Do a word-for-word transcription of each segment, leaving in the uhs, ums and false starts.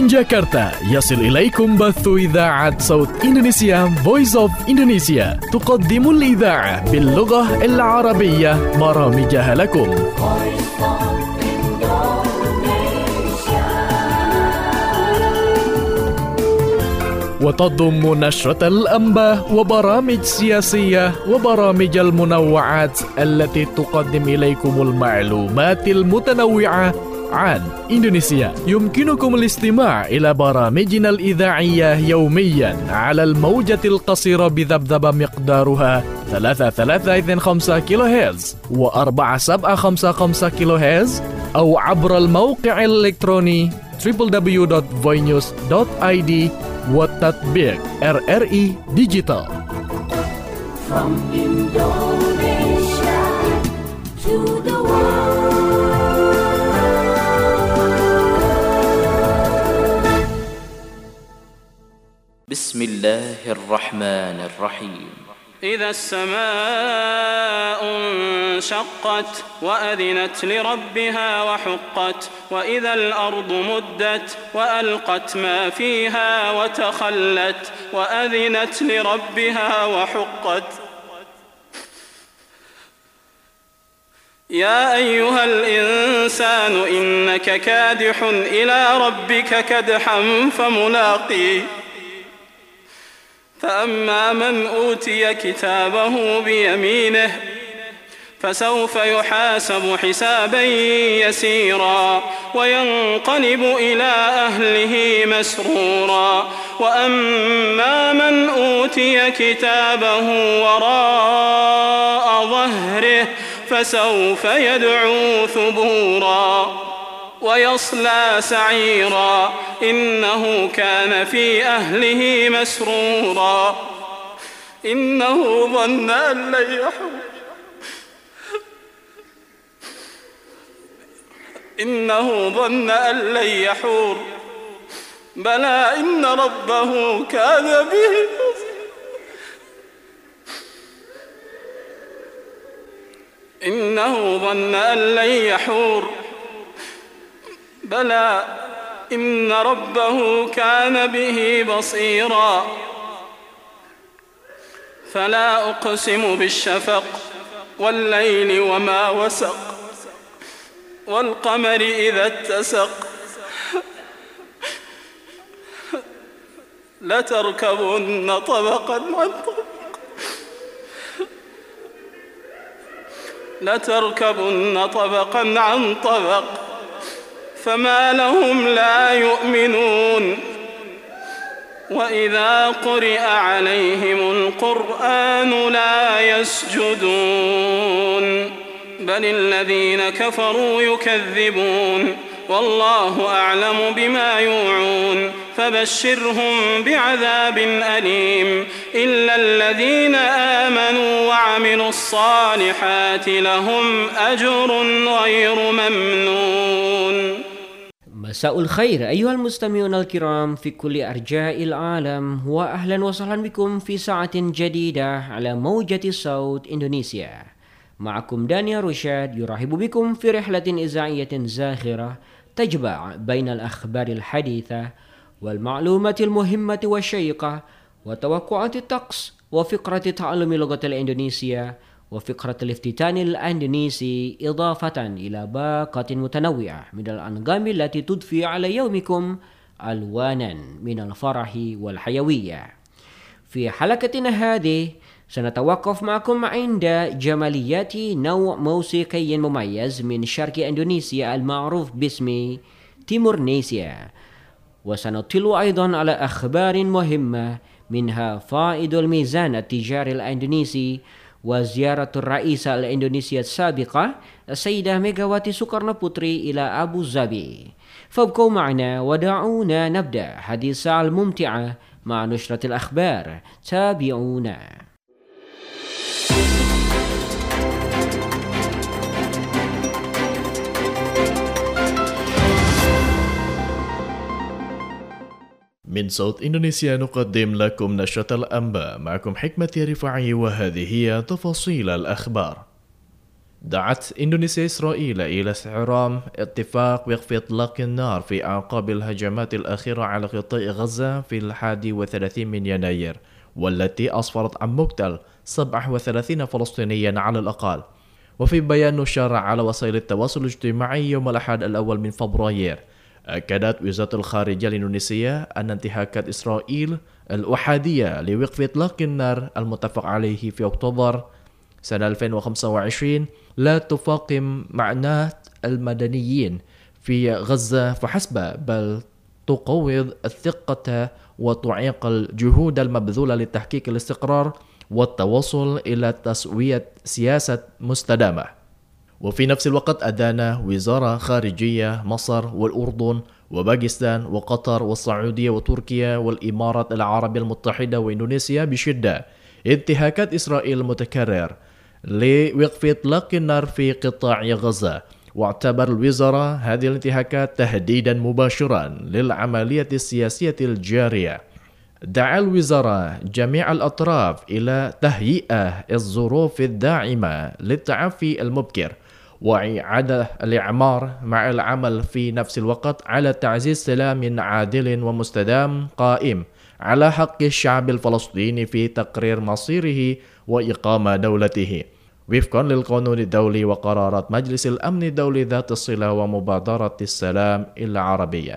من جاكرتا يصل إليكم بث إذاعة صوت إندونيسيا Voice of Indonesia تقدم الإذاعة باللغة العربية برامجها لكم. وتضم نشرة الأنباء وبرامج سياسية وبرامج المنوعات التي تقدم إليكم المعلومات المتنوعة عن إندونيسيا. يمكنكم الاستماع إلى برامجنا الإذاعية يوميا على الموجة القصيرة بذبذبة مقدارها ثلاثة ثلاثة اثنين خمسة كيلو هرتز وأربعة سبعة خمسة خمسة كيلو هرتز أو عبر الموقع الإلكتروني دبليو دبليو دبليو دوت voinews دوت آي دي والتطبيق إر إر إي Digital. From Indonesia to the world. بسم الله الرحمن الرحيم. إذا السماء انشقت وأذنت لربها وحقت وإذا الأرض مدت وألقت ما فيها وتخلت وأذنت لربها وحقت. يا أيها الإنسان إنك كادح إلى ربك كدحا فملاقيه فأما من أوتي كتابه بيمينه فسوف يحاسب حسابا يسيرا وينقلب إلى أهله مسرورا وأما من أوتي كتابه وراء ظهره فسوف يدعو ثبورا ويصلى سعيرا إنه كان في أهله مسرورا إنه ظن أن لن يحور إنه ظن أن لن يحور بلى إن ربه كان به إنه ظن أن لن يحور بلى إن ربه كان به بصيرا فلا أقسم بالشفق والليل وما وسق والقمر إذا اتسق لتركبن طبقا عن طبق لتركبن طبقا عن طبق فما لهم لا يؤمنون وإذا قرئ عليهم القرآن لا يسجدون بل الذين كفروا يكذبون والله أعلم بما يوعون فبشرهم بعذاب أليم إلا الذين آمنوا وعملوا الصالحات لهم أجر غير ممنون. مساء الخير أيها المستمعون الكرام في كل أرجاء العالم وأهلا وسهلا بكم في ساعة جديدة على موجة صوت إندونيسيا. معكم دانيال رشاد يرحب بكم في رحلة إذاعية زاخرة تجمع بين الأخبار الحديثة والمعلومات المهمة والشيقة وتوقعات الطقس وفقرة تعلم اللغة الإندونيسية وفقرة الافتتان الأندونيسي إضافة إلى باقة متنوعة من الأنغام التي تضفي على يومكم ألوانا من الفرح والحيوية. في حلقتنا هذه سنتوقف معكم عند جماليات نوع موسيقي مميز من شرق إندونيسيا المعروف باسم تيمورنيسيا، وسنطل أيضا على أخبار مهمة منها فائض الميزان التجاري الإندونيسي وزيارة الرئيسة الإندونيسية السابقة السيدة ميغاواتي سوكارنوبوتري إلى أبو ظبي. فابقوا معنا ودعونا نبدأ هذه الساعة الممتعة مع نشرة الأخبار. تابعونا. من صوت إندونيسيا نقدم لكم نشرة الأنباء، معكم حكمة رفاعي وهذه هي تفاصيل الأخبار. دعت إندونيسيا إسرائيل إلى استحرام اتفاق وقف إطلاق النار في أعقاب الهجمات الأخيرة على قطاع غزة في الحادي والثلاثين من يناير، والتي أسفرت عن مقتل سبعة وثلاثين فلسطينيا على الأقل. وفي بيان نشر على وسائل التواصل الاجتماعي يوم الأحد الأول من فبراير، أكدت وزارة الخارجية الإندونيسية أن انتهاكات إسرائيل الأحادية لوقف إطلاق النار المتفق عليه في أكتوبر سنة ألفين وخمسة وعشرين لا تفاقم معاناة المدنيين في غزة فحسب، بل تقوض الثقة وتعيق الجهود المبذولة لتحقيق الاستقرار والتوصل إلى تسوية سياسة مستدامة. وفي نفس الوقت أدان وزارة خارجية مصر والأردن وباكستان وقطر والسعودية وتركيا والإمارات العربية المتحدة وإندونيسيا بشدة انتهاكات إسرائيل المتكرر لوقف إطلاق النار في قطاع غزة، واعتبر الوزارة هذه الانتهاكات تهديدا مباشرا للعملية السياسية الجارية. دعا الوزارة جميع الأطراف إلى تهيئة الظروف الداعمة للتعافي المبكر وإعادة الإعمار، مع العمل في نفس الوقت على تعزيز سلام عادل ومستدام قائم على حق الشعب الفلسطيني في تقرير مصيره وإقامة دولته وفقا للقانون الدولي وقرارات مجلس الأمن الدولي ذات الصلة ومبادرة السلام العربية.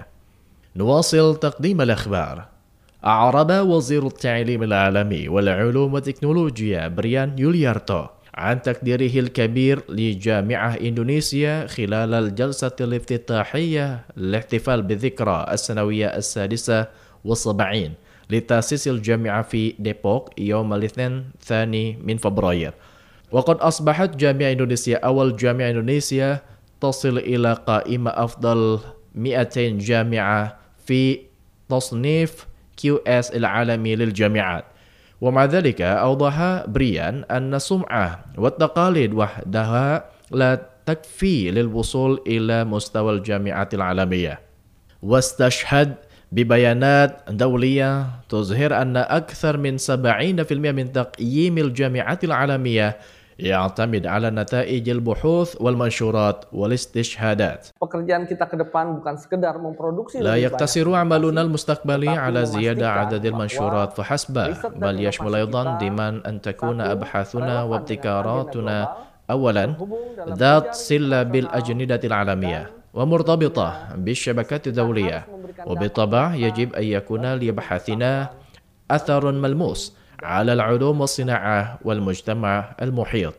نواصل تقديم الأخبار. أعرب وزير التعليم العالمي والعلوم والتكنولوجيا بريان يوليارتو عن تقديره الكبير لجامعة إندونيسيا خلال الجلسة الافتتاحية للاحتفال بالذكرى السنوية السادسة والسبعين لتأسيس الجامعة في ديبوك يوم الاثنين الثاني من فبراير. وقد أصبحت جامعة إندونيسيا أول جامعة إندونيسيا تصل إلى قائمة أفضل مئتين جامعة في تصنيف كيو إس العالمي للجامعات. ومع ذلك أوضح بريان أن السمعة والتقاليد وحدها لا تكفي للوصول إلى مستوى الجامعات العالمية، واستشهد ببيانات دولية تظهر أن أكثر من سبعين بالمئة من تقييم الجامعات العالمية يعتمد على نتائج البحوث والمنشورات والاستشهادات. Pekerjaan kita ke depan bukan sekedar memproduksi. لا يقتصر عملنا المستقبلي على زيادة عدد المنشورات فحسب، بل يشمل أيضا ضمن أن تكون أبحاثنا وابتكاراتنا أولا ذات صلة بالأجندة العالمية ومرتبطة بالشبكات الدولية، وبالطبع يجب أن يكون لبحثنا أثر ملموس على العلوم والصناعة والمجتمع المحيط.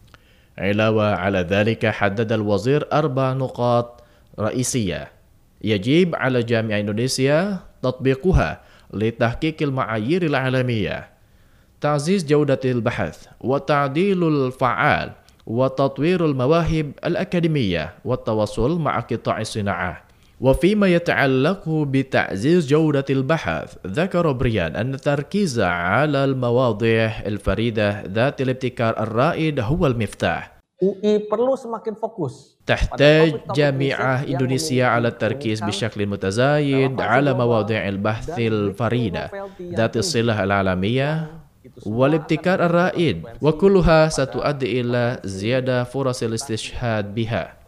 علاوة على ذلك حدد الوزير أربع نقاط رئيسية يجب على جامعة إندونيسيا تطبيقها لتحقيق المعايير العالمية: تعزيز جودة البحث والتعديل الفعال وتطوير المواهب الأكاديمية والتواصل مع قطاع الصناعة. وفيما يتعلق بتعزيز جودة البحث، ذكر بريان أن التركيز على المواضيع الفريدة ذات الابتكار الرائد هو المفتاح. U I perlu semakin fokus. تحتاج جامعة إندونيسيا على التركيز بشكل متزايد على مواضيع البحث الفريدة ذات الصلة العالمية والابتكار الرائد، وكلها ستؤدي إلى زيادة فرص الاستشهاد بها.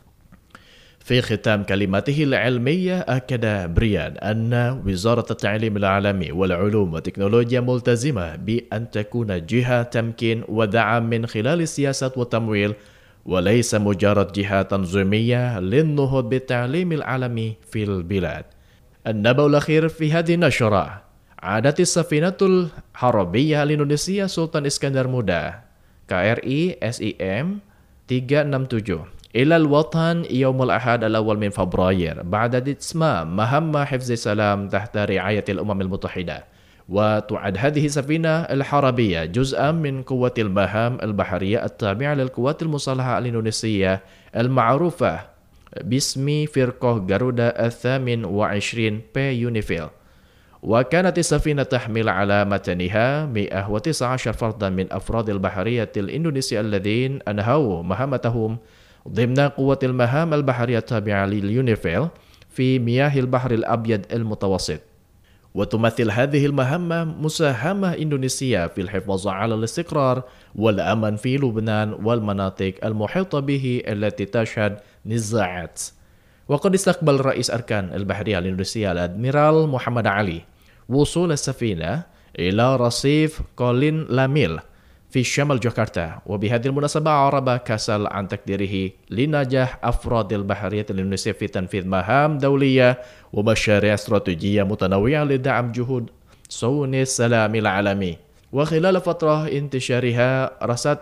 في ختام كلمته العلمية، أكد بريان أن وزارة التعليم العالمي والعلوم والتكنولوجيا ملتزمة بأن تكون جهة تمكين ودعم من خلال السياسات والتمويل، وليس مجرد جهة تنظيمية للنهوض بالتعليم العالمي في البلاد. النبأ الأخير في هذه النشرة: عادت السفينة الحربية الإندونيسية سلطان إسكندر مودا K R I S I M tiga enam tujuh إلى الوطن يوم الأحد الأول من فبراير بعد إتمام مهمة حفظ السلام تحت رعاية الأمم المتحدة. وتعد هذه السفينة الحربية جزءا من قوة المهام البحرية التابعة للقوات المسلحة الإندونيسية المعروفة باسم فرقة جارودا الثامن وعشرين P يونيفيل. وكانت السفينة تحمل على متنها مئة وتسعة عشر فردا من أفراد البحرية الإندونيسية الذين أنهوا مهمتهم ضمن قوة المهام البحرية التابعة لليونيفيل في مياه البحر الأبيض المتوسط. وتمثل هذه المهمة مساهمة إندونيسيا في الحفاظ على الاستقرار والأمن في لبنان والمناطق المحيطة به التي تشهد نزاعات. وقد استقبل رئيس أركان البحرية الإندونيسية الأدميرال محمد علي وصول السفينة إلى رصيف كولين لاميل في شمال جاكرتا. وبهذه المناسبة عرب كاسل عن تقديره لنجاح أفراد البحرية الإندونيسية في تنفيذ مهام دولية ومشاريع استراتيجية متنوعة لدعم جهود صون السلام العالمي. وخلال فترة انتشارها رصد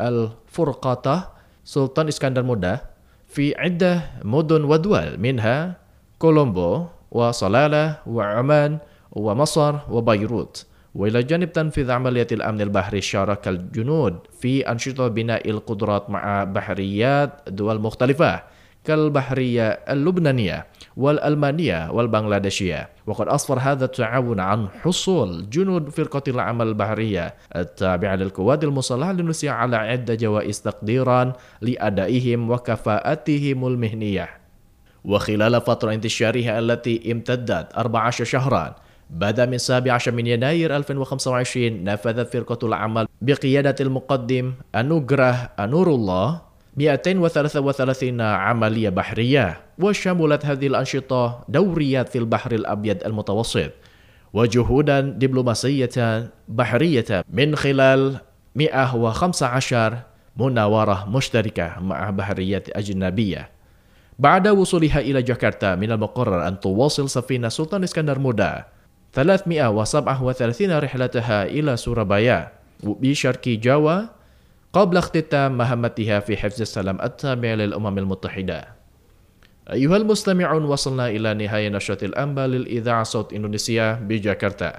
الفرقاطة سلطان اسكندر مودا في عدة مدن ودول منها كولومبو وصلالة وعمان ومصر وبيروت. وإلى جانب تنفيذ عملية الأمن البحري شارك الجنود في أنشطة بناء القدرات مع بحريات دول مختلفة كالبحرية اللبنانية والألمانية والبنغلاديشية. وقد أسفر هذا التعاون عن حصول جنود فرقة العمل البحرية التابعة للقوات المسلحة الإندونيسية على عدة جوائز تقديرا لأدائهم وكفاءتهم المهنية. وخلال فترة انتشارها التي امتدت أربعة عشر شهرا بدأ من السابع عشر من يناير ألفين وخمسة وعشرين نفذت فرقة العمل بقيادة المقدم أنوغراه أنور الله مئتين وثلاثة وثلاثين عملية بحرية، وشملت هذه الأنشطة دوريات في البحر الأبيض المتوسط وجهودا دبلوماسية بحرية من خلال مئة وخمسة عشر مناورة مشتركة مع بحريات أجنبية. بعد وصولها إلى جاكرتا من المقرر أن تواصل سفينة سلطان اسكندر مودا ثلاثمئة وسبعة وثلاثين رحلتها إلى سورابايا بشرق جاوا قبل اختتام مهمتها في حفظ السلام التابع للأمم المتحدة. أيها المستمعون، وصلنا إلى نهاية نشرة الأنباء للإذاعة صوت إندونيسيا بجاكرتا.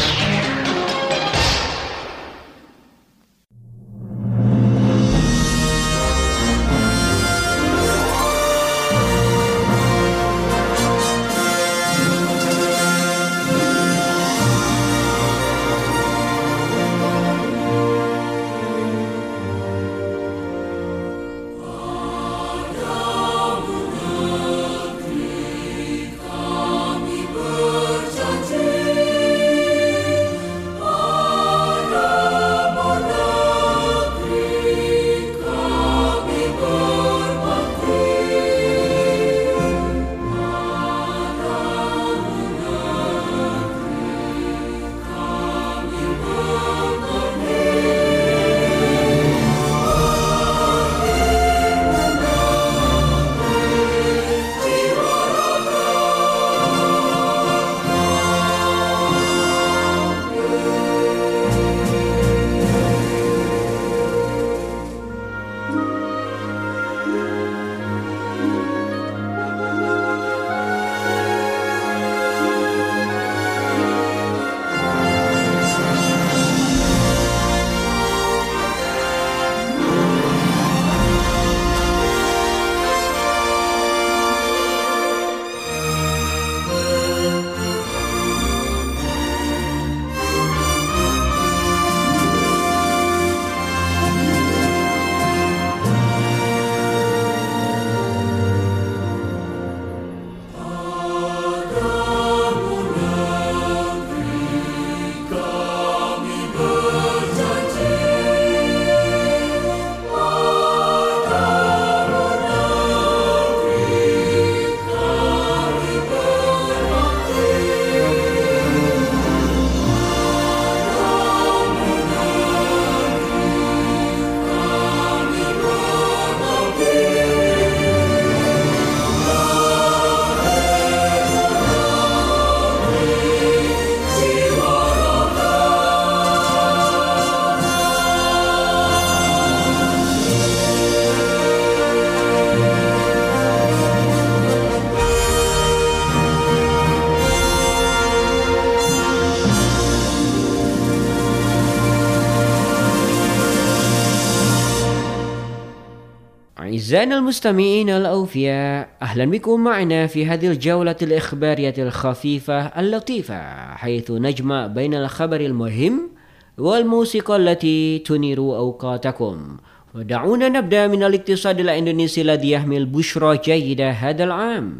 أعزائنا المستمعين الأوفياء، أهلا بكم معنا في هذه الجولة الإخبارية الخفيفة اللطيفة، حيث نجمع بين الخبر المهم والموسيقى التي تنير أوقاتكم. ودعونا نبدأ من الاقتصاد الإندونيسي الذي يحمل بشرى جيدة هذا العام.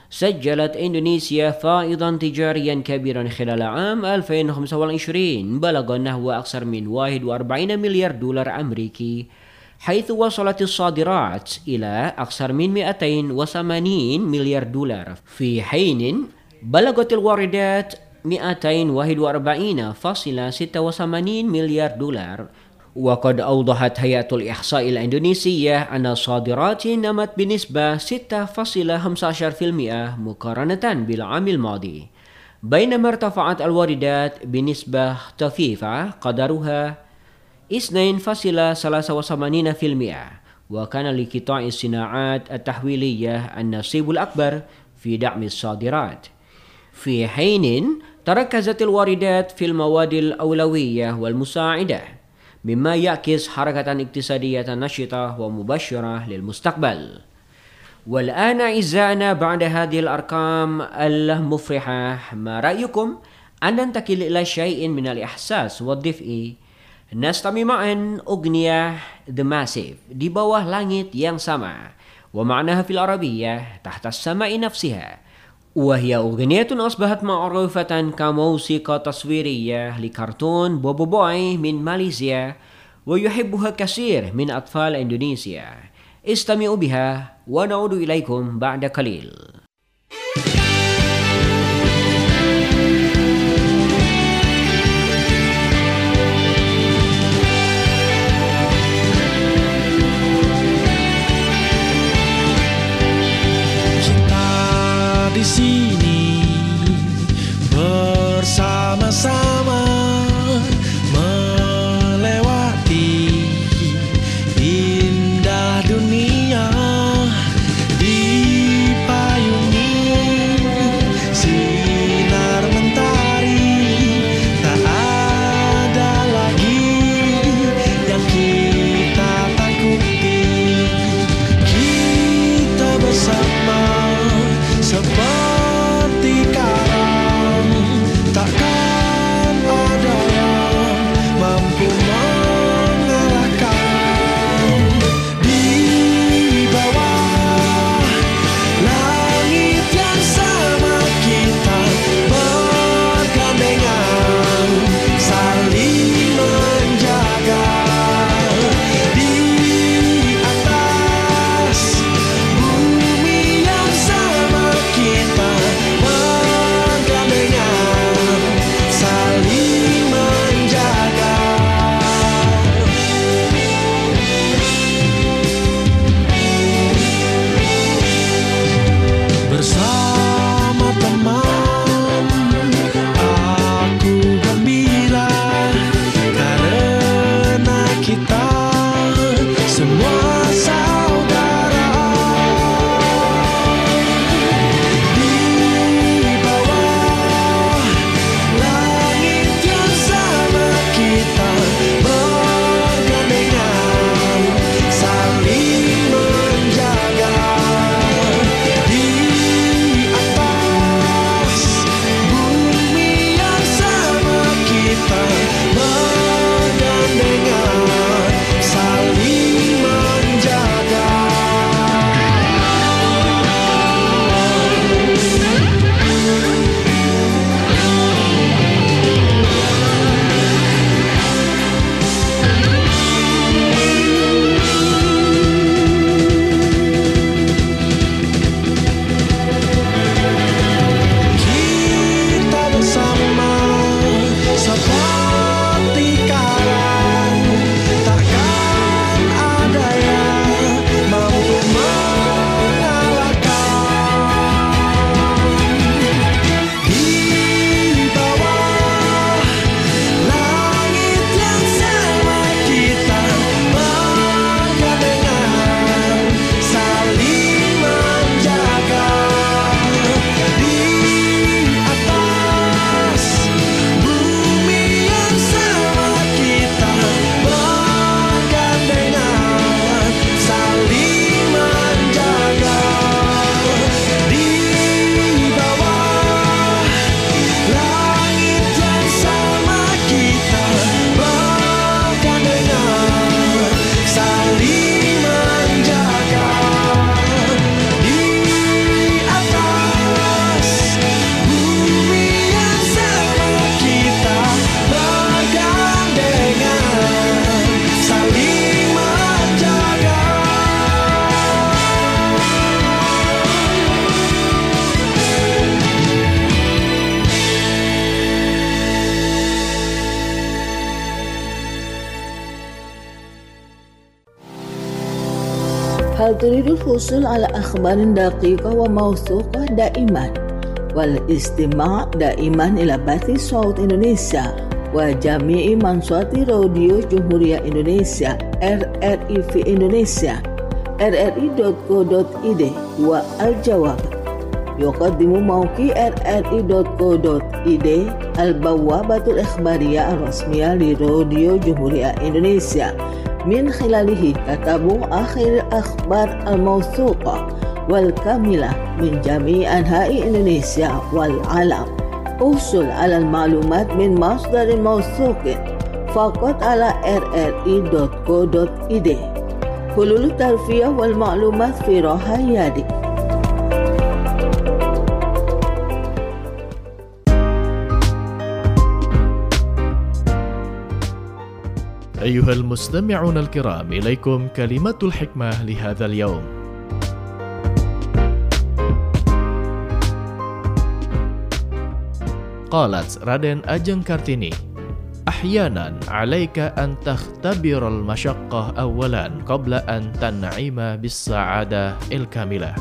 سجلت إندونيسيا فائضا تجاريا كبيرا خلال عام ألفين وخمسة وعشرين بلغ نحو أكثر من واحد وأربعين مليار دولار أمريكي، حيث وصلت الصادرات إلى أكثر من مئتين وثمانين مليار دولار، في حين بلغت الواردات مئتين وواحد وأربعين فاصلة ستة وثمانين مليار دولار. وقد أوضحت هيئة الإحصاء الإندونيسية أن الصادرات نمت بنسبة ستة فاصلة خمسة عشر بالمئة مقارنة بالعام الماضي، بينما ارتفعت الواردات بنسبة طفيفة قدرها اثنين فاصلة ثلاثة وثمانين بالمئة. وكان لقطاع الصناعات التحويلية النصيب الأكبر في دعم الصادرات، في حين تركزت الواردات في المواد الأولوية والمساعدة، مما يعكس حركة اقتصادية نشطة ومبشرة للمستقبل. والآن أعزائنا بعد هذه الأرقام المفرحة، ما رأيكم أن ننتقل إلى شيء من الإحساس والدفء؟ نستمع معا أغنية The Massive di bawah langit yang sama، ومعناها في العربية تحت السماء نفسها، وهي أغنية أصبحت معروفة كموسيقى تصويرية لكرتون بوبو بوي من ماليزيا، ويحبها كثير من أطفال إندونيسيا. استمعوا بها ونعود إليكم بعد قليل. Di sini bersama-sama melewati indah dunia di payung هل تريد الحصول على أخبار دقيقة وموثوقة دائما والاستماع دائما إلى بث صوت إندونيسيا وجميع منصات راديو جمهورية إندونيسيا R R I في إندونيسيا R R I دوت co دوت I D؟ والجواب: يقدم موقع R R I دوت co دوت I D البوابة الإخبارية الرسمية لراديو جمهورية إندونيسيا. من خلاله تتابع آخر الأخبار الموثوقة والكاملة من جميع أنحاء إندونيسيا والعالم. احصل على المعلومات من مصدر موثوق فقط على R R I دوت co دوت I D. حلول الترفيه والمعلومات في راحة يدك. أيها المستمعون الكرام، إليكم كلمة الحكمة لهذا اليوم. قالت رادين أجeng Kartini: أحيانا عليك أن تختبر المشقة أولا قبل أن تنعم بالسعادة الكاملة.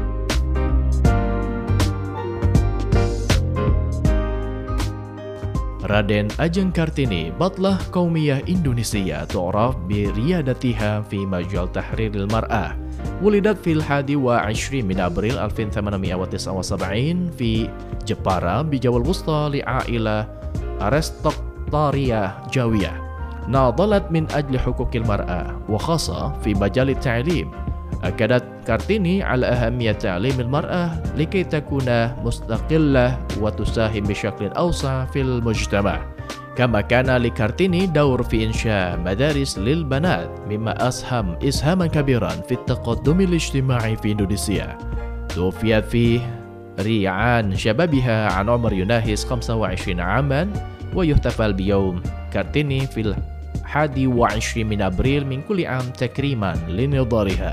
رادين أجeng Kartini بطلة قومية إندونيسية تعرف بريادتها في مجال تحرير المرأة. ولدت في الحادي والعشرين من أبريل ألف وثمانمائة وتسعة وسبعين في جبارة بجوا الوسطى لعائلة أرستقراطية جاوية. ناضلت من أجل حقوق المرأة وخاصة في مجال التعليم. أكدت كارتيني على أهمية تعليم المرأة لكي تكون مستقلة وتساهم بشكل أوسع في المجتمع. كما كان لكارتيني دور في إنشاء مدارس للبنات، مما أسهم إسهاما كبيرا في التقدم الاجتماعي في إندونيسيا. توفيت في ريعان شبابها عن عمر يناهز خمسة وعشرين عاما، ويحتفل بيوم كارتيني في الحادي والعشرين من أبريل من كل عام تكريما لنضالها.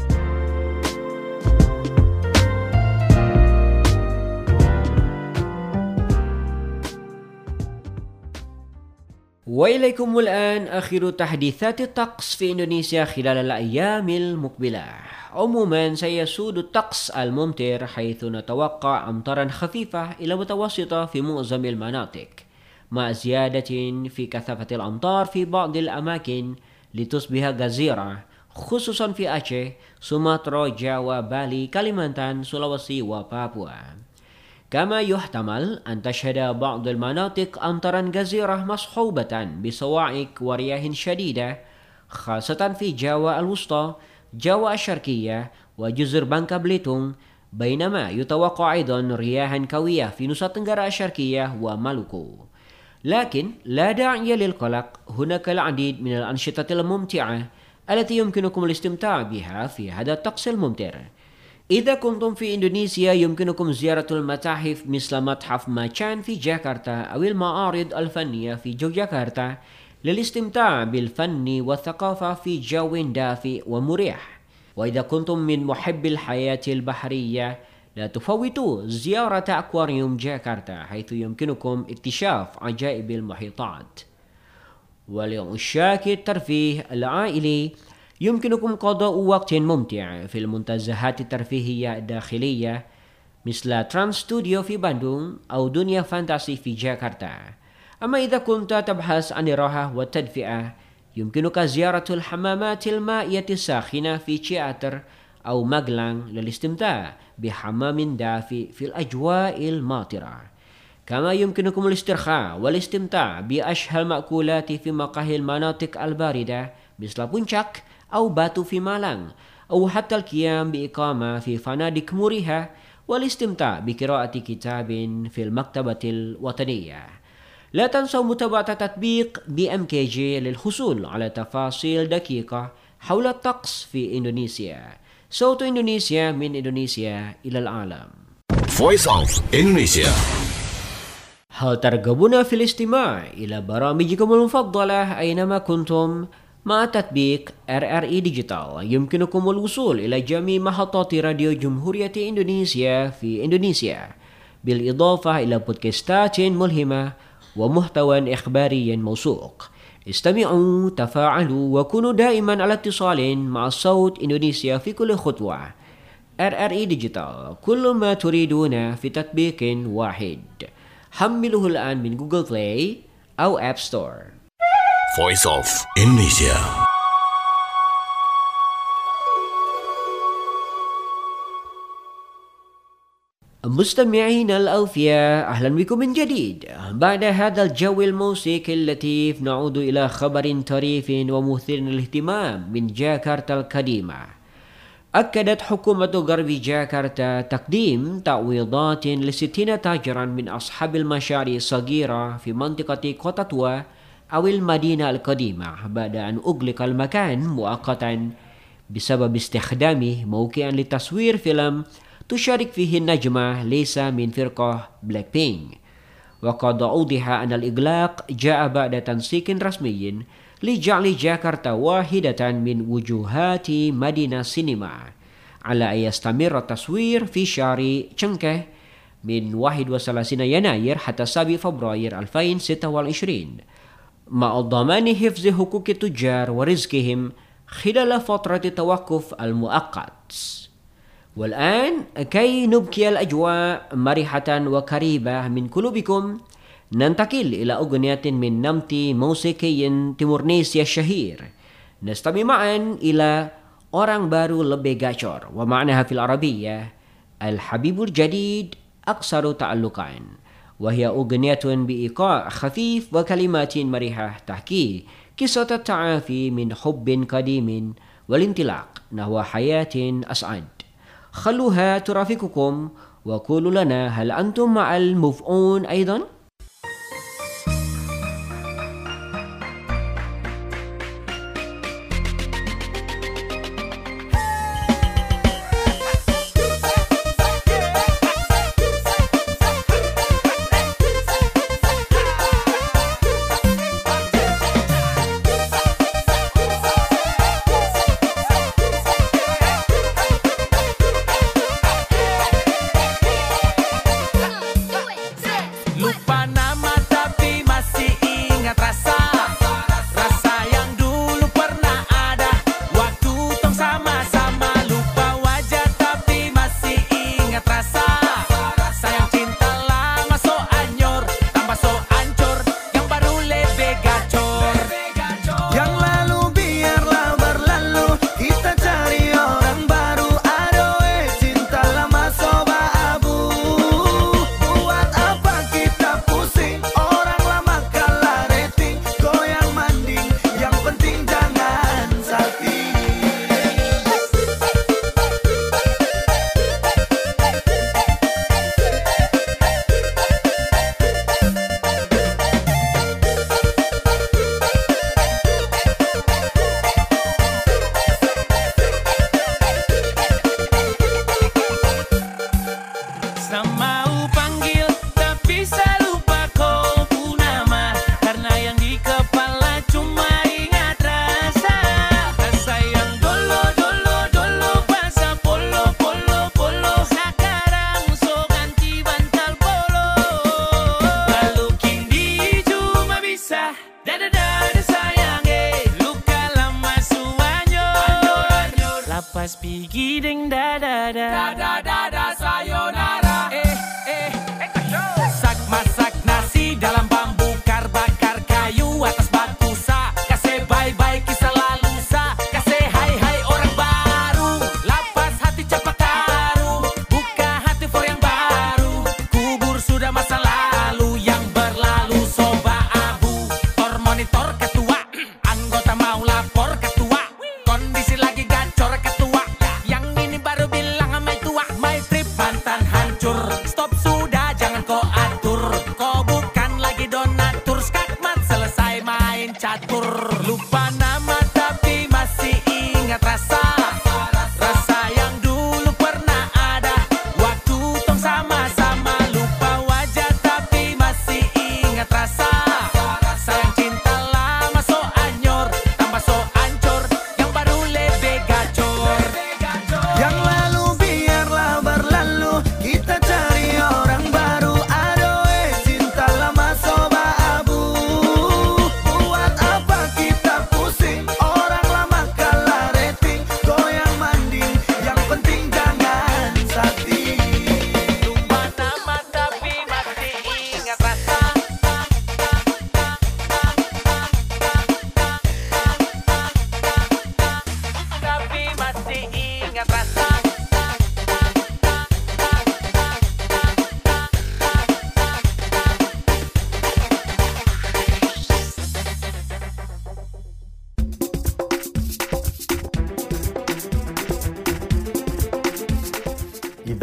وإليكم الآن آخر تحديثات الطقس في إندونيسيا خلال الأيام المقبلة. عموما سيسود الطقس الممطر، حيث نتوقع أمطارا خفيفة إلى متوسطة في معظم المناطق، مع زيادة في كثافة الأمطار في بعض الأماكن لتصبح غزيرة، خصوصا في أعشى، سوماترا، جاوا، بالي، كاليمانتان، سولويسي وبابوا. كما يحتمل أن تشهد بعض المناطق أمطارا غزيرة مصحوبة بصواعق ورياح شديدة، خاصة في جاوا الوسطى، جاوا الشرقية، وجزر بانكا بليتونغ، بينما يتوقع أيضا رياحا قوية في نصف تنغرا الشرقية ومالوكو. لكن لا داعي للقلق، هناك العديد من الأنشطة الممتعة التي يمكنكم الاستمتاع بها في هذا الطقس الممطر. إذا كنتم في إندونيسيا يمكنكم زيارة المتاحف مثل متحف ماتشان في جاكرتا أو المعارض الفنية في يوجياكارتا للاستمتاع بالفن والثقافة في جو دافئ ومريح. وإذا كنتم من محبي الحياة البحرية لا تفوتوا زيارة أكواريوم جاكرتا، حيث يمكنكم اكتشاف عجائب المحيطات. ولعشاق الترفيه العائلي يمكنكم قضاء وقت ممتع في المنتزهات الترفيهية الداخلية مثل ترانس ستوديو في باندونغ أو دنيا فانتاسي في جاكرتا. أما إذا كنت تبحث عن الراحة والتدفئة يمكنك زيارة الحمامات المائية الساخنة في تياتر أو ماغلانغ للاستمتاع بحمام دافئ في الأجواء الماطرة. كما يمكنكم الاسترخاء والاستمتاع بأشهى المأكولات في مقاهي المناطق الباردة مثل بونشاك أو باتو في مالانغ، أو حتى القيام بإقامة في فنادق مريحة والاستمتاع بقراءة كتاب في المكتبة الوطنية. لا تنسوا متابعة تطبيق بي إم كي جي للحصول على تفاصيل دقيقة حول الطقس في إندونيسيا. صوت إندونيسيا، من إندونيسيا إلى العالم. Voice of Indonesia. هل ترغبون في الاستماع إلى برامجكم المفضلة أينما كنتم؟ مع تطبيق آر آر إي ديجيتال يمكنكم الوصول إلى جميع محطات راديو جمهورية إندونيسيا في إندونيسيا، بالإضافة إلى بودكاستات ملهمة ومحتوى إخباري موثوق. استمعوا تفاعلوا وكونوا دائما على اتصال مع صوت إندونيسيا في كل خطوة. آر آر إي ديجيتال، كل ما تريدون في تطبيق واحد. حمله الآن من جوجل بلاي أو أب ستور. Voice of Indonesia. مستمعينا الأوفياء، أهلا بكم من جديد. بعد هذا الجو الموسيقي اللطيف نعود إلى خبر طريف ومثير للاهتمام من جاكرتا القديمة. أكدت حكومة غرب جاكرتا تقديم تعويضات لستين تاجرا من أصحاب المشاريع الصغيرة في منطقة كوتا توا أو المدينة القديمة بعد أن أغلق المكان مؤقتا بسبب استخدامه موقعا لتصوير فيلم تشارك فيه النجمة ليسا من فرقة بلاك بينك. وقد أوضح أن الإغلاق جاء بعد تنسيق رسمي لجعل جاكرتا واحدة من وجوهات مدينة سينما على أن يستمر التصوير في شهر شنكه من واحد وثلاثين يناير حتى سبعة فبراير ألفين وستة وعشرين مع ضمان حفظ حقوق التجار ورزقهم خلال فترة التوقف المؤقت. والآن كي نبكي الأجواء مرحة وقريبة من قلوبكم ننتقل إلى أغنية من نمط موسيقي تيمورنيسيا الشهير. نستمع معا إلى Orang Baru Lebih Gacor ومعناها في العربية الحبيب الجديد أكثر تعلقا، وهي أغنية بإيقاع خفيف وكلمات مرحة تحكي قصة التعافي من حب قديم والانطلاق نحو حياة أسعد. خلوها ترافقكم وقولوا لنا هل أنتم مع الموف أون أيضا؟ Pas pigi ding da da da da da da da sayonara. Eh eh eh sak masak nasi dalam bambu, kar bakar kayu atas batu sa. Kasih bye bye kisah lalu sa. Kasih hai hai orang baru. Lapas hati cepat taruh. Buka hati for yang baru. Kubur sudah masa lalu yang berlalu soba abu. Tor monitor ketua. Anggota mau lapor ketua. Kondisi lagi gacor ketua. Yang ini baru bilang sama tua, my trip mantan hancur.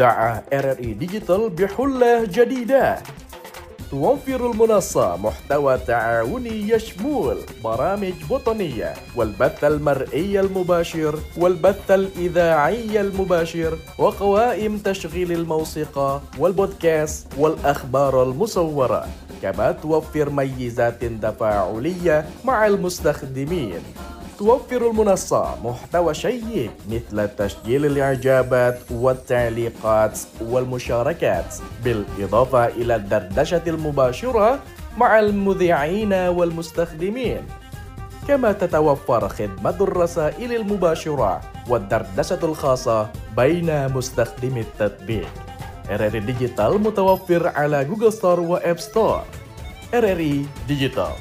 إذاعة آر آر إي ديجيتال بحلة جديدة توفر المنصة محتوى تعاوني يشمل برامج وطنية والبث المرئي المباشر والبث الإذاعي المباشر وقوائم تشغيل الموسيقى والبودكاست والأخبار المصورة، كما توفر ميزات تفاعلية مع المستخدمين. توفر المنصة محتوى شيق مثل تسجيل الإعجابات والتعليقات والمشاركات، بالإضافة إلى الدردشة المباشرة مع المذيعين والمستخدمين. كما تتوفر خدمة الرسائل المباشرة والدردشة الخاصة بين مستخدمي التطبيق. آر آر إي ديجيتال متوفر على جوجل ستور وآب ستور. آر آر إي ديجيتال.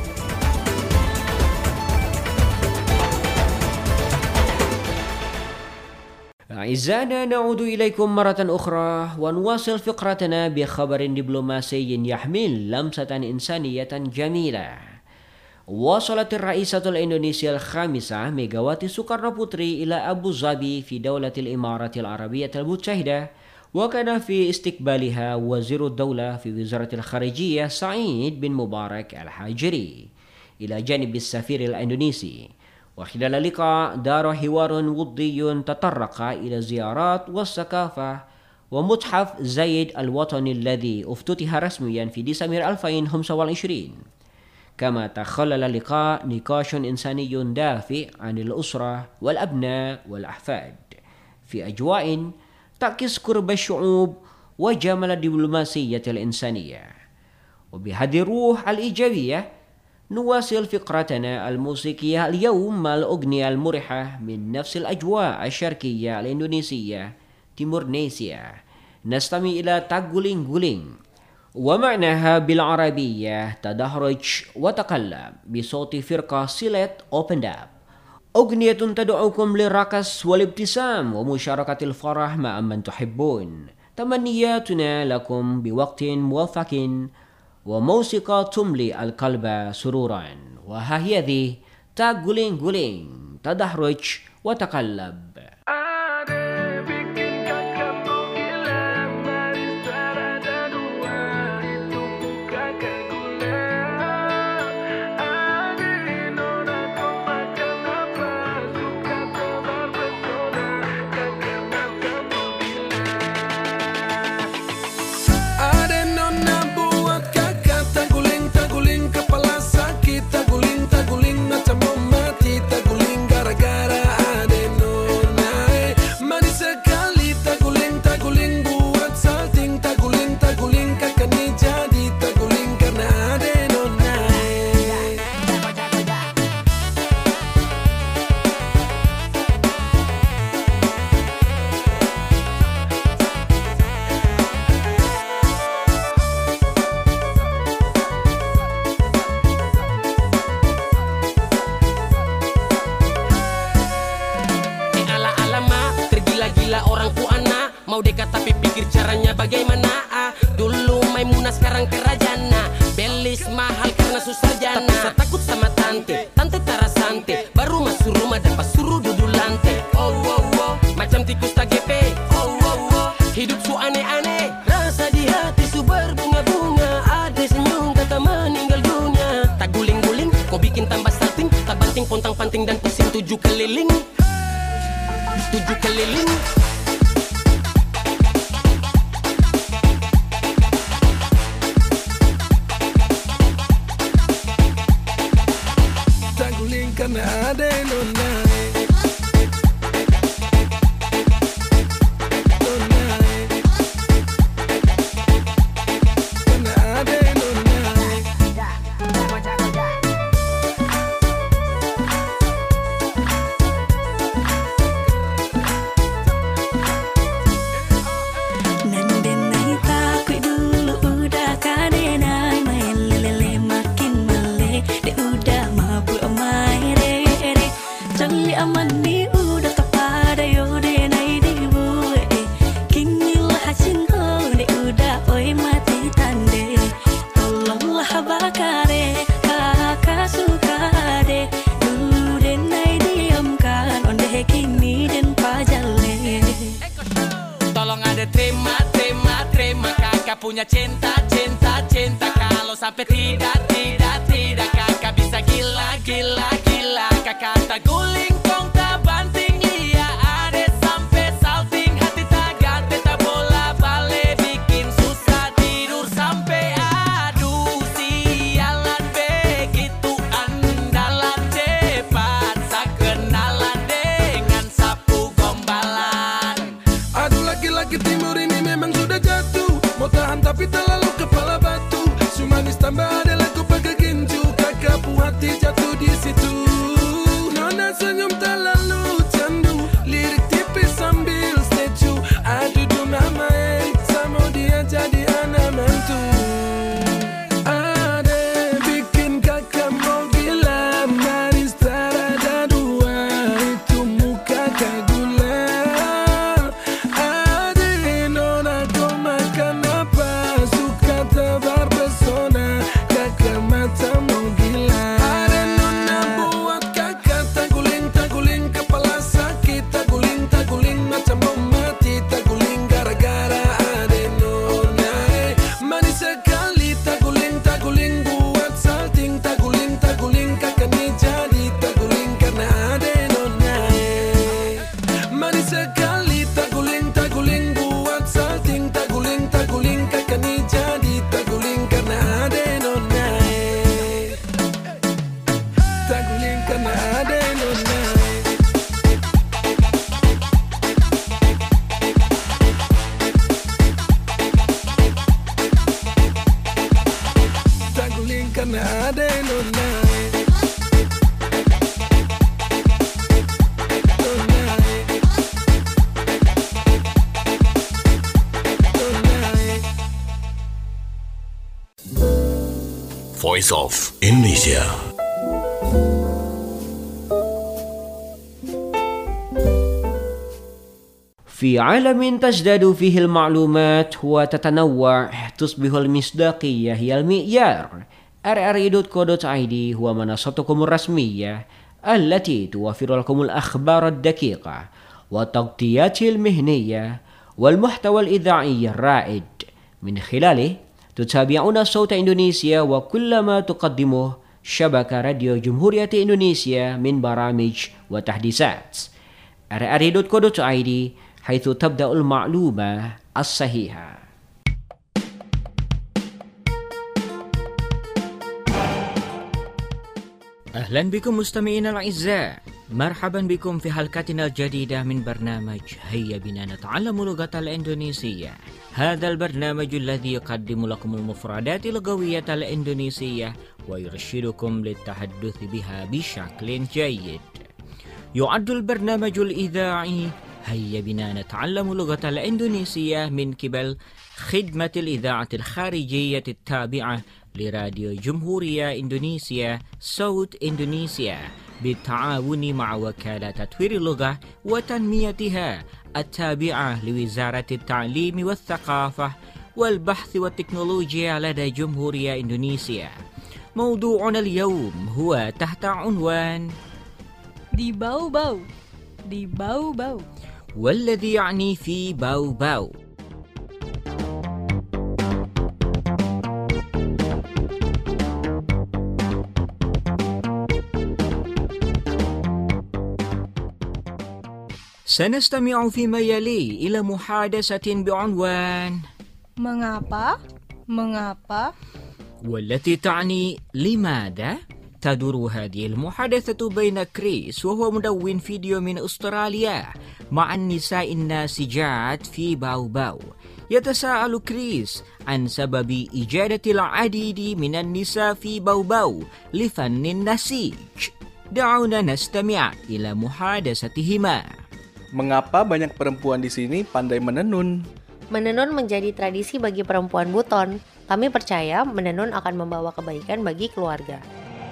أعزائنا، نعود إليكم مرة أخرى ونواصل فقرتنا بخبر دبلوماسي يحمل لمسة إنسانية جميلة. وصلت الرئيسة الإندونيسية الخامسة ميغاواتي سوكارنو بوتري إلى أبو ظبي في دولة الإمارات العربية المتحدة، وكان في استقبالها وزير الدولة في وزارة الخارجية سعيد بن مبارك الحاجري إلى جانب السفير الإندونيسي. وخلال اللقاء دار حوار ودي تطرق إلى الزيارات والثقافة ومتحف زايد الوطني الذي افتتح رسميا في ديسمبر ألفين وخمسة وعشرين. كما تخلل اللقاء نقاش إنساني دافئ عن الأسرة والأبناء والأحفاد في أجواء تعكس قرب الشعوب وجمال الدبلوماسية الإنسانية. وبهذه الروح الإيجابية نواصل فقرتنا الموسيقية اليوم مع الأغنية المرحة من نفس الأجواء الشرقية الإندونيسية تيمورنيسيا. نستمع إلى تاغولينغ غولينغ، ومعناها بالعربية تدهرج وتقلب، بصوت فرقة سيلت أوبن داب. أغنية تدعوكم للرقص والابتسام ومشاركة الفرح مع من تحبون. تمنياتنا لكم بوقت موفق وموسيقى تملي القلب سرورا. وها هذه تاغولينغ غولينغ تدهرج وتقلب. Mau dekat tapi pikir caranya bagaimana. ah, Dulu Maimunah sekarang kerajana. Belis mahal karena susah jana. Tapi saya takut sama tante, tante Tarasante. Baru masuk rumah dapat suruh duduk lantai. Oh oh oh, macam tikus T G P. Oh oh oh, hidup su aneh-aneh. Rasa di hati su berbunga-bunga. Ada senyum kata meninggal dunia. Tak guling-guling, kau bikin tambah salting. Tak banting, pontang-panting dan pusing tujuh keliling. Tujuh keliling. Karena ada nona karena ada nona Nande nai takut dulu udah kadenai main lele makin male de udah mabuk main Jali amani udah kepada yode nai dibu kini lah cinta de udah oi mati tande tolonglah bakare kakak suka de dulu de nai diamkan onde kini den pajale tolong ada punya cinta, cinta, cinta. Kalau sampai tidak, tidak, tidak, kakak bisa gila, gila, gila. Kakak tak guling, kong tak banting lia. Ade sampai salting, hati tak ganti, tak bola balik, bikin susah tidur sampai aduh sialan. Begitu andalan cepat, sak kenalan dengan sapu gombalan. Aduh laki-laki timur ini memang sudah jatuh, mau tahan tapi terlalu kepala batu. Sumanis tambah adalah ku pakai ginju, kakak puas hati jatuh di situ. Nona senyum terlalu candu, lirik tipis sambil statue. Aduh duna main, sama dia jadi anak mantu. Ada bikin kakak mau gila, manis tak ada dua, itu muka kagula. Ada nona kau makan apa, suka tebar pesona, kakak mata mau gila. Ada nona buat kakak taguling, taguling kepala sakit, taguling, taguling macam mau mati, taguling gara-gara ada nona. Eh, manis sekali taguling, taguling buat salting, taguling, taguling kakak ni jadi taguling karena ada nona. Eh, manis sekali taguling, taguling buat salting, taguling, taguling kakak ni jadi taguling karena ada nona. Eh, taguling karena ada nona. Taguling karena ada nona. Nona. Nona. Voice of Indonesia. في عالم تزداد فيه المعلومات وتتنوع تصبح المصداقية هي المعيار. آر آر إي دوت كو دوت آي دي هو منصتكم الرسمية التي توفر لكم الأخبار الدقيقة والتغطيات المهنية والمحتوى الإذاعي الرائد. من خلاله تتابعون صوت إندونيسيا وكل ما تقدمه شبكة راديو جمهورية إندونيسيا من برامج وتحديثات. آر آر إي دوت كو دوت آي دي حيث تبدأ المعلومة الصحيحة. أهلا بكم مستمعينا الأعزاء، مرحبا بكم في حلقتنا الجديدة من برنامج هيا بنا نتعلم اللغة الإندونيسية. هذا البرنامج الذي يقدم لكم المفردات اللغوية الإندونيسية ويرشدكم للتحدث بها بشكل جيد. يعد البرنامج الإذاعي هيا بنا نتعلم اللغة الإندونيسية من قبل خدمة الإذاعة الخارجية التابعة لراديو جمهورية إندونيسيا صوت إندونيسيا بالتعاون مع وكالة تطوير اللغة وتنميتها التابعة لوزارة التعليم والثقافة والبحث والتكنولوجيا لدى جمهورية إندونيسيا. موضوعنا اليوم هو تحت عنوان di bau-bau, di bau-bau. والذي يعني في باو باو. سنستمع فيما يلي إلى محادثة بعنوان Mengapa? Mengapa? والتي تعني لماذا؟ تدور هذه المحادثة بين كريس وهو مدون فيديو من أستراليا مع النساء الناسجات في باو باو. يتساءل كريس عن سبب إجادة العديد من النساء في باو باو لفن النسيج. دعونا نستمع إلى محادثتهما. Mengapa banyak perempuan di sini pandai menenun? Menenun menjadi tradisi bagi perempuan Buton. Kami percaya menenun akan membawa kebaikan bagi keluarga.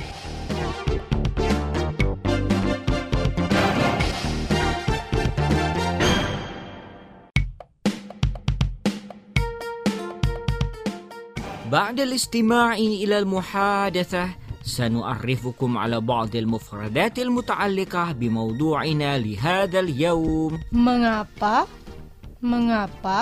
بعد الاستماع إلى المحادثة سنعرفكم على بعض المفردات المتعلقة بموضوعنا لهذا اليوم. Mengapa? Mengapa?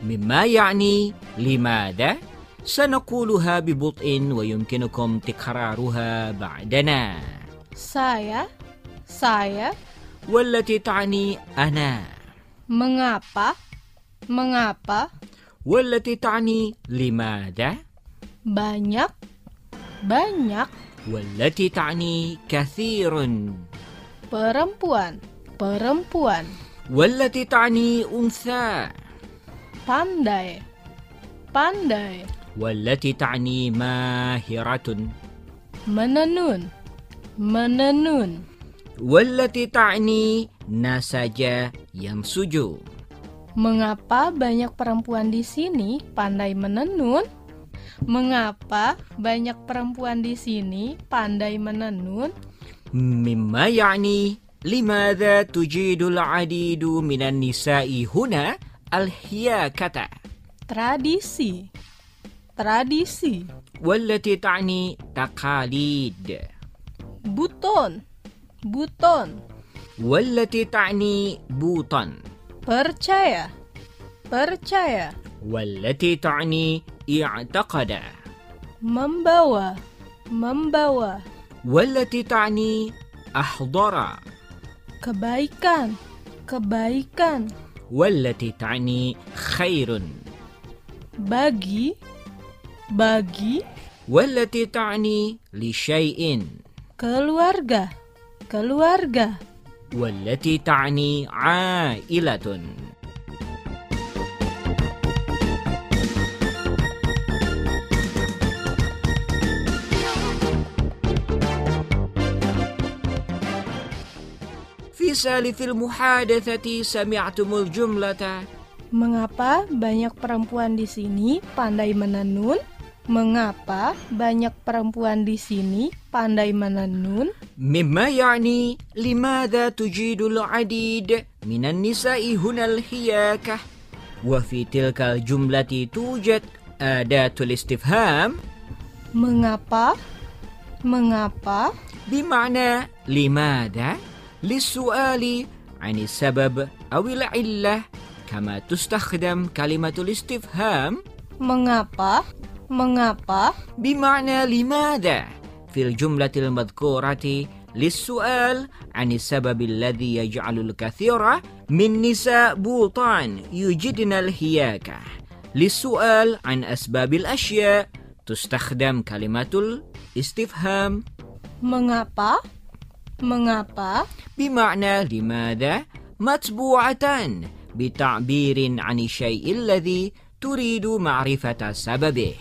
مما يعني لماذا؟ سنقولها ببطء ويمكنكم تكرارها بعدنا. Saya, saya. والتي تعني أنا. Mengapa? Mengapa? والتي تعني لماذا؟ Banyak, banyak. والتي تعني كثير. Perempuan, perempuan. والتي تعني أنثى. Pandai, pandai. والتي تعني ماهرة. Menenun, menenun. والتي تعني نسج ينسج. Mengapa banyak perempuan di sini pandai menenun? Mengapa banyak perempuan di sini pandai menenun? مما يعني لماذا تجيد العديد من النساء هنا الحياكة. Tradisi, tradisi. والتي تعني تقاليد. Buton, buton. والتي تعني بوطا. Percaya, percaya. والتي تعني اعتقد. Membawa, membawa. والتي تعني أحضر. Kebaikan, kebaikan. والتي تعني خير. Bagi, bagi. والتي تعني لشيء. Keluarga, keluarga. والتي تعني عائلة. في سالف المحادثة سمعتم الجملة. Mengapa banyak perempuan di sini pandai menenun? Mengapa banyak perempuan di sini pandai menenun? مما يعني لماذا تجيد العديد من النساء هنا الحياكة. وفي تلك الجملة توجد أداة الاستفهام. Mengapa? Mengapa? بمعنى لماذا للسؤال عن السبب أو العلة، كما تستخدم كلمة الاستفهام. Mengapa? Mengapa? بمعنى لماذا في الجملة المذكورة للسؤال عن السبب الذي يجعل الكثير من نساء بوطان يجدن الحياكة. للسؤال عن أسباب الأشياء تستخدم كلمة الاستفهام. Mengapa? Mengapa? بمعنى لماذا متبوعة بتعبير عن الشيء الذي تريد معرفة سببه.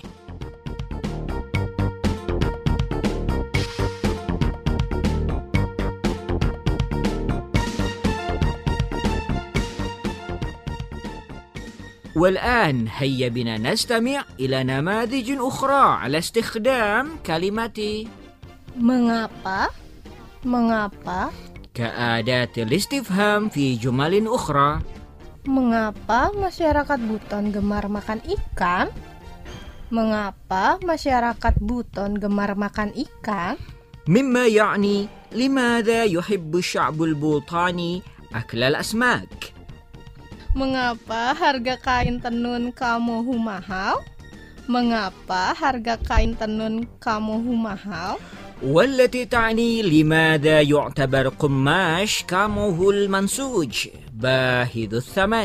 والآن هيا بنا نستمع إلى نماذج أخرى على استخدام كلمة Mengapa? Mengapa? كأداة الاستفهام في جمل أخرى. Mengapa masyarakat Buton gemar makan ikan? Mengapa masyarakat Buton gemar makan ikan? مما يعني لماذا يحب الشعب البوطاني أكل الأسماك. Mengapa harga kain tenun Kamohu mahal? Mengapa harga kain tenun Kamohu mahal? والتي تعني لماذا يعتبر قماش كاموه المنسوج باهظ الثمن.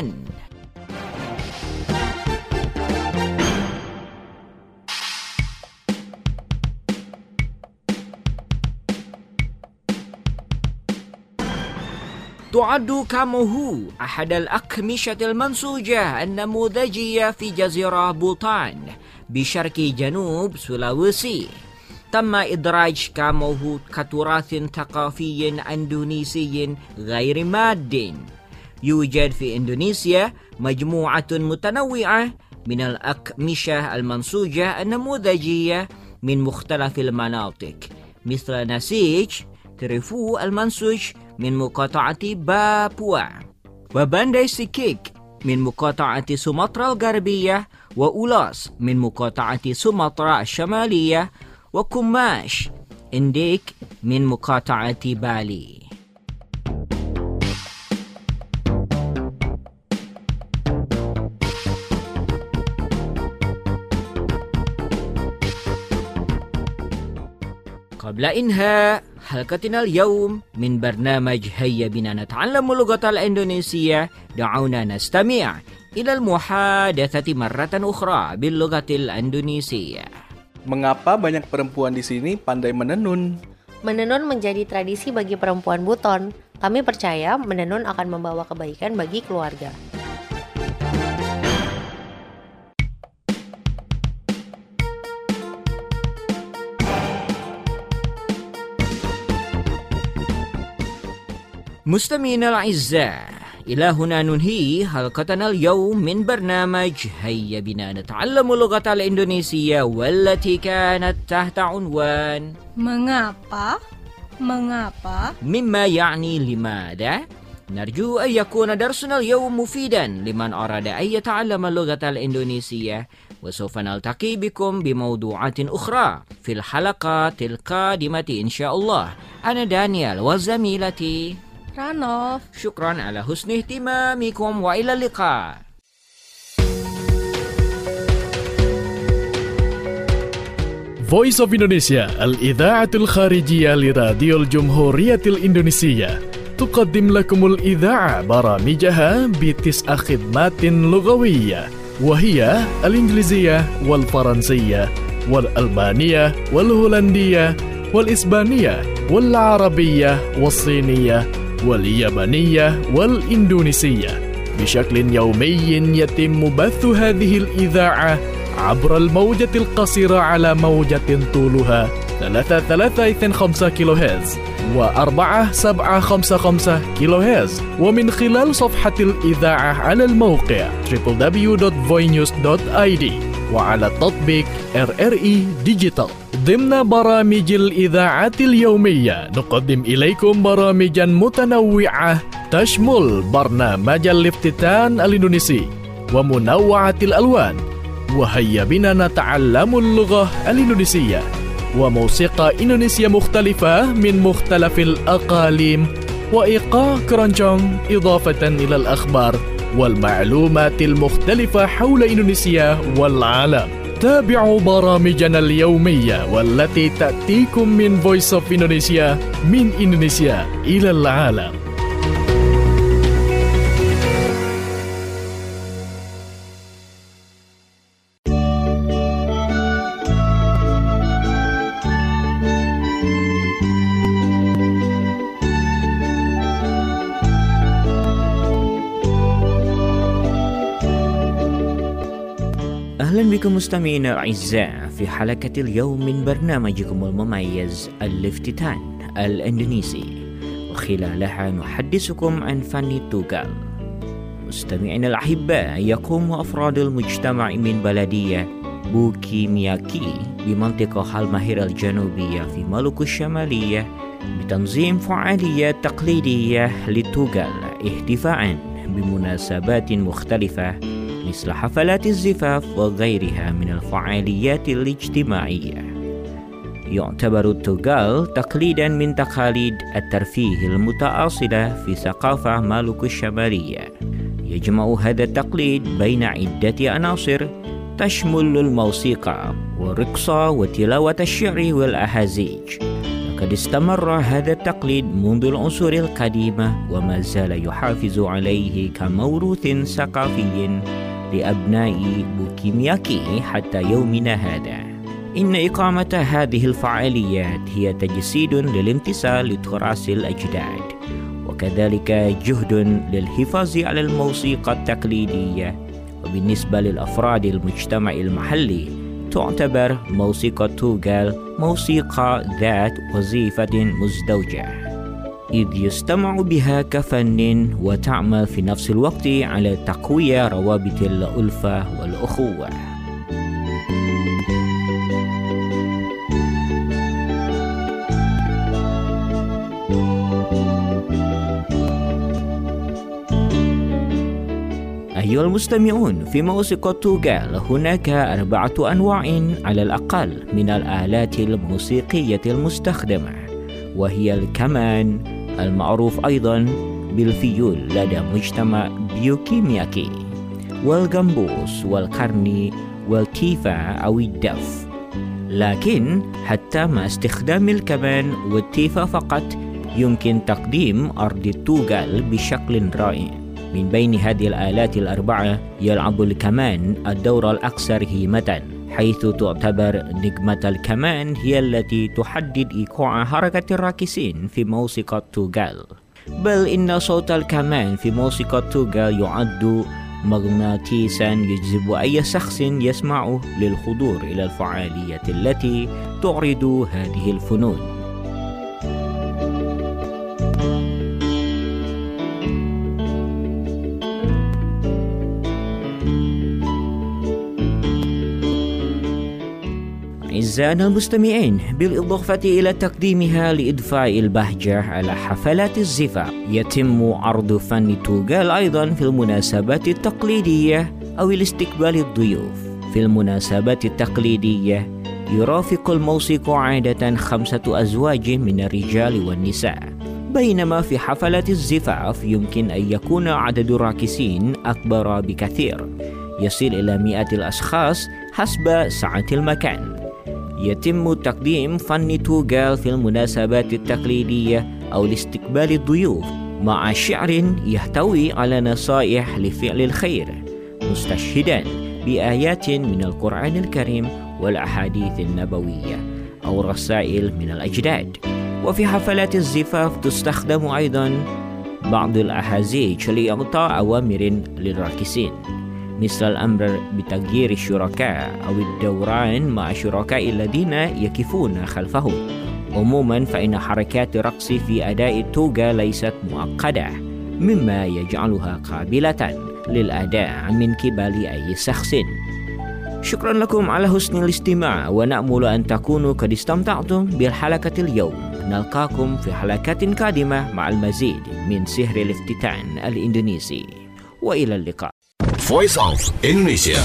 تعد كاموه أحد الأقمشة المنسوجة النموذجية في جزيرة بوطان بشرق جنوب سولاويسي. تم إدراج كاموه كتراث ثقافي أندونيسي غير ماد. يوجد في إندونيسيا مجموعة متنوعة من الأقمشة المنسوجة النموذجية من مختلف المناطق، مثل نسيج تريفو المنسوج من مقاطعة بابوا، وبانداي سيكيك من مقاطعة سومطرة الغربية، وأولاس من مقاطعة سومطرة الشمالية، وكماش إنديك من مقاطعة بالي. قبل إنهاء حلقتنا اليوم من برنامج هيا بنا نتعلم اللغة الإندونيسية، دعونا نستمع إلى المحادثة مرة أخرى باللغة الإندونيسية. Mengapa banyak perempuan di sini pandai menenun? Menenun menjadi tradisi bagi perempuan Buton. Kami percaya menenun akan membawa kebaikan bagi keluarga. مستمعينا الأعزاء، إلى هنا ننهي حلقتنا اليوم من برنامج هيا بنا نتعلم اللغة الإندونيسية، والتي كانت تحت عنوان Mengapa? Mengapa? مما يعني لماذا. نرجو أن يكون درسنا اليوم مفيدا لمن أراد أن يتعلم اللغة الإندونيسية، وسوف نلتقي بكم بموضوعات أخرى في الحلقات القادمة إن شاء الله. أنا دانيال وزميلتي Ranof. شكرا على حسن اهتمامكم وإلى اللقاء. Voice of Indonesia الإذاعة الخارجية لراديو الجمهورية الإندونيسية تقدم لكم الإذاعة برامجها بتسع خدمات لغوية، وهي الإنجليزية والفرنسية والألبانية والهولندية والإسبانية والعربية والصينية واليابانية والإندونيسية. بشكل يومي يتم بث هذه الإذاعة عبر الموجة القصيرة على موجة طولها ثلاثة ثلاثة اثنين خمسة كيلو هرتز وأربعة سبعة خمسة خمسة كيلو هرتز، ومن خلال صفحة الإذاعة على الموقع دبليو دبليو دبليو دوت فوي نيوز دوت آي دي وعلى تطبيق آر آر إي ديجيتال. ضمن برامج الإذاعة اليومية نقدم إليكم برامجا متنوعة تشمل برنامج الافتتان الإندونيسي ومنوعة الألوان، وهيا بنا نتعلم اللغة الإندونيسية، وموسيقى إندونيسية مختلفة من مختلف الأقاليم، وإيقاع كرونجونج، إضافة إلى الأخبار والمعلومات المختلفة حول إندونيسيا والعالم. تابعوا برامجنا اليومية والتي تأتيكم من Voice of Indonesia من إندونيسيا إلى العالم. أهلا بكم مستمعينا الأعزاء في حلقة اليوم من برنامجكم المميز الافتتان الإندونيسي، وخلالها نحدثكم عن فن التوغال. مستمعينا الأحباء، يقوم أفراد المجتمع من بلدية بوكيمياكي بمنطقة الماهرة الجنوبية في مالوكو الشمالية بتنظيم فعاليات تقليدية للتوغال احتفاء بمناسبات مختلفة مثل حفلات الزفاف وغيرها من الفعاليات الاجتماعية. يعتبر التوغال تقليدا من تقاليد الترفيه المتأصلة في ثقافة مالوكو الشمالية. يجمع هذا التقليد بين عدة عناصر تشمل الموسيقى والرقص وتلاوة الشعر والأهازيج. لقد استمر هذا التقليد منذ العصور القديمة وما زال يحافظ عليه كموروث ثقافي لأبناء بوكيمياكي حتى يومنا هذا. إن إقامة هذه الفعاليات هي تجسيد للامتثال لتراث الأجداد، وكذلك جهد للحفاظ على الموسيقى التقليدية. وبالنسبة للأفراد المجتمع المحلي تعتبر موسيقى التوغال موسيقى ذات وظيفة مزدوجة، إذ يستمع بها كفن وتعمل في نفس الوقت على تقوية روابط الألفة والأخوة. أيها المستمعون، في موسيقى التوغال هناك أربعة أنواع على الأقل من الآلات الموسيقية المستخدمة، وهي الكمان المعروف أيضا بالفيول لدى مجتمع بيوكيمياكي، والجمبوس والقرني والتيفا أو الدف. لكن حتى مع استخدام الكمان والتيفا فقط يمكن تقديم أرض التوغال بشكل رائع. من بين هذه الآلات الأربعة يلعب الكمان الدور الأكثر هيمة، حيث تعتبر نجمة الكمان هي التي تحدد إيقاع حركة الراقصين في موسيقى التوغال. بل إن صوت الكمان في موسيقى التوغال يعد مغناطيسا يجذب أي شخص يسمعه للحضور إلى الفعالية التي تعرض هذه الفنون. أعزائنا المستمعين، بالإضافة إلى تقديمها لإضفاء البهجة على حفلات الزفاف، يتم عرض فن التوغال أيضا في المناسبات التقليدية أو الاستقبال الضيوف. في المناسبات التقليدية يرافق الموسيقى عادة خمسة أزواج من الرجال والنساء، بينما في حفلات الزفاف يمكن أن يكون عدد الراقصين أكبر بكثير، يصل إلى مئة الأشخاص حسب سعة المكان. يتم تقديم فن توغال في المناسبات التقليدية أو لاستقبال الضيوف مع شعر يحتوي على نصائح لفعل الخير، مستشهدا بآيات من القرآن الكريم والأحاديث النبوية أو رسائل من الأجداد. وفي حفلات الزفاف تستخدم أيضا بعض الأحازيج لإعطاء أوامر للراقصين، مثل الأمر بتغيير الشركاء أو الدوران مع الشركاء الذين يقفون خلفهم. عموما فإن حركات الرقص في أداء التوغا ليست معقدة، مما يجعلها قابلة للأداء من قبل أي شخص. شكرا لكم على حسن الاستماع، ونأمل أن تكونوا قد استمتعتم بالحلقة اليوم. نلقاكم في حلقات قادمة مع المزيد من سحر الافتتان الإندونيسي، وإلى اللقاء. Voice of Indonesia.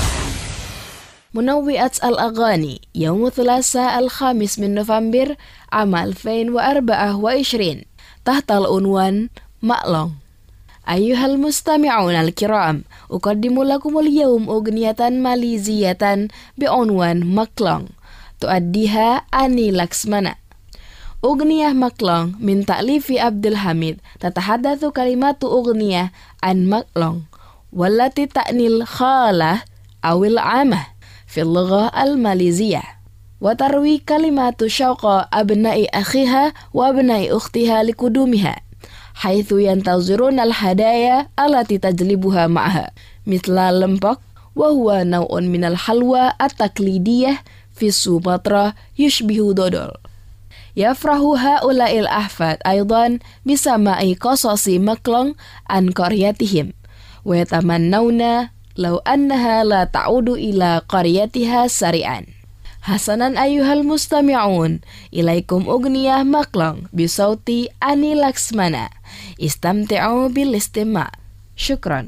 منوعات الأغاني يوم الثلاثاء الخامس من نوفمبر عام ألفين وأربعة وعشرين تحت العنوان مألong. أيها المستمعون الكرام، أقدم لكم اليوم أغنية ماليزية بعنوان مألong تؤديها أني لاكسمانا. أغنية مألong من تأليف عبد الحميد تتحدث كلمات أغنية عن مألong والتي تعني الخالة أو العمة في اللغة الماليزية، وتروي كلمات شوق أبناء أخيها وأبناء أختها لقدومها، حيث ينتظرون الهدايا التي تجلبها معها، مثل لمبك وهو نوع من الحلوى التقليدية في سومطرة يشبه دودول. يفرح هؤلاء الأحفاد أيضا بسماع قصص مألong عن قريتهم، ويتمنون لو أنها لا تعود إلى قريتها سريعا. حسنا أيها المستمعون، إليكم أغنية مألong بصوت أني لاكسمانا. استمتعوا بالاستماع. شكرا.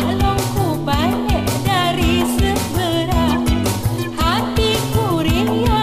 Hatiku riang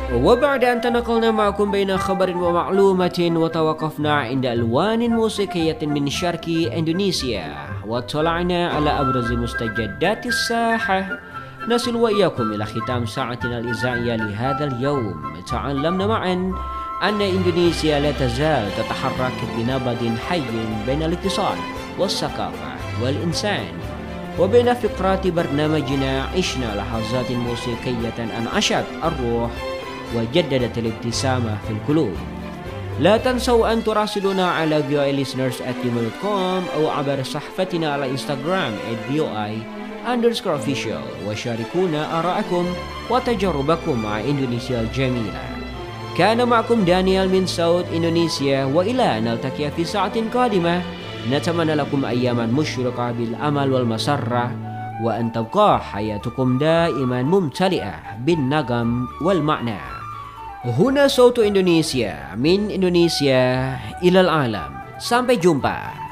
وبعد أن تنقلنا معكم بين خبر ومعلومة وتوقفنا عند ألوان موسيقية من شرق إندونيسيا واطلعنا على أبرز مستجدات الساحة، نصل وإياكم إلى ختام ساعتنا الإذاعية لهذا اليوم. تعلمنا معا أن إندونيسيا لا تزال تتحرك بنبض حي بين الاقتصاد والثقافة والإنسان. وبين فقرات برنامجنا عشنا لحظات موسيقية أنعشت الروح وجددت الابتسامة في القلوب. لا تنسوا أن تراسلونا على في او اي listeners at gmail dot com أو عبر صفحتنا على انستغرام at في او اي underscore official وشاركونا آراءكم وتجاربكم مع إندونيسيا الجميلة. كان معكم دانيال من صوت إندونيسيا، وإلى نلتقي في ساعة قادمة. نتمنى لكم أياما مشرقة بالأمل والمسرة، وأن تبقى حياتكم دائما ممتلئة بالنغم والمعنى. هنا صوت إندونيسيا من إندونيسيا إلى العالم. Sampai jumpa.